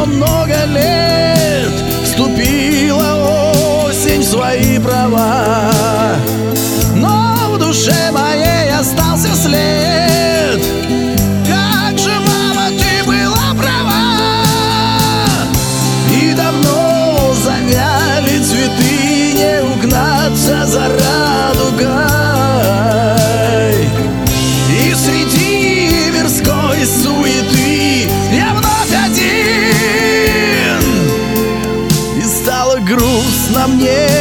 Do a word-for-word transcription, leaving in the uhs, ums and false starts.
прошло много лет, вступила осень в свои права, но в душе моей остался след. Как же, мама, ты была права, и давно завяли цветы, не угнаться за радугой. И среди мирской суеты я вновь один, и стало грустно мне.